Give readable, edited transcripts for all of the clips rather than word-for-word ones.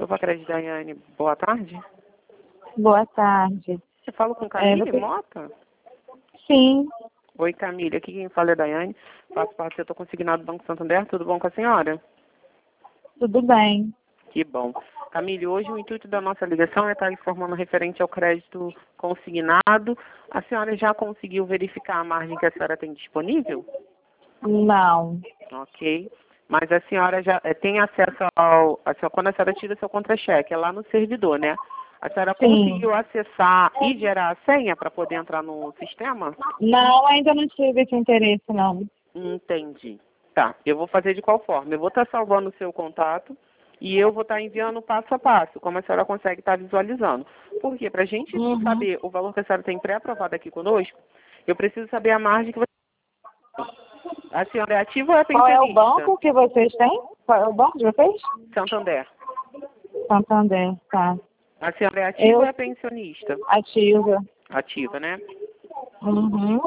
Nova Crédito Daiane, boa tarde. Boa tarde. Você fala com Camille Mota? Sim, Oi, Camille. Aqui quem fala é Daiane. Faço parte do setor consignado do Banco Santander. Tudo bom com a senhora? tudo bem. Que bom. Camille, hoje o intuito da nossa ligação é estar informando referente ao crédito consignado. A senhora já conseguiu verificar a margem que a senhora tem disponível? Não, Ok. Mas a senhora já tem acesso quando a senhora tira seu contra-cheque, é lá no servidor, né? A senhora sim. conseguiu acessar e gerar a senha para poder entrar no sistema? Não, ainda não tive esse interesse, não. Entendi. Tá, eu vou fazer de qual forma? Eu vou estar salvando o seu contato e eu vou estar enviando passo a passo, como a senhora consegue estar visualizando. Por quê? Para a gente saber o valor que a senhora tem pré-aprovado aqui conosco, eu preciso saber a margem que você... A senhora é ativa ou é Qual pensionista? é o banco que vocês têm? Qual é o banco de vocês? Santander. Santander, tá. A senhora é ativa ou é pensionista? Ativa. Ativa, né? Uhum.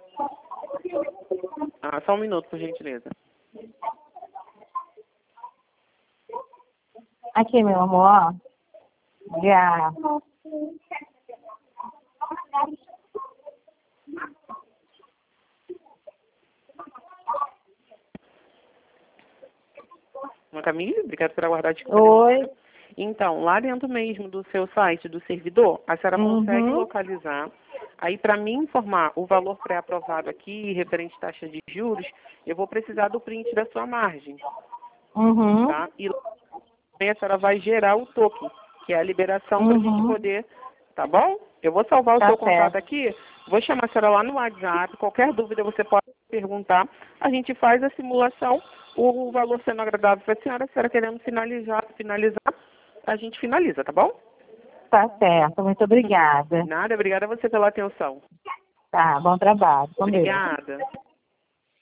Ah, só um minuto, por gentileza. Aqui, meu amor, ó. Já. Camille, obrigado por aguardar de Oi. Então, lá dentro mesmo do seu site, do servidor, a senhora consegue localizar. Aí, para me informar o valor pré-aprovado aqui, referente à taxa de juros, eu vou precisar do print da sua margem, tá? E lá também a senhora vai gerar o token, que é a liberação para a gente poder, tá bom? Eu vou salvar o seu contato aqui, vou chamar a senhora lá no WhatsApp, qualquer dúvida você pode perguntar, a gente faz a simulação, o valor sendo agradável para a senhora querendo finalizar, a gente finaliza, tá bom? Tá certo, muito obrigada. Nada, obrigada a você pela atenção. Tá, bom trabalho. Com Deus. Obrigada.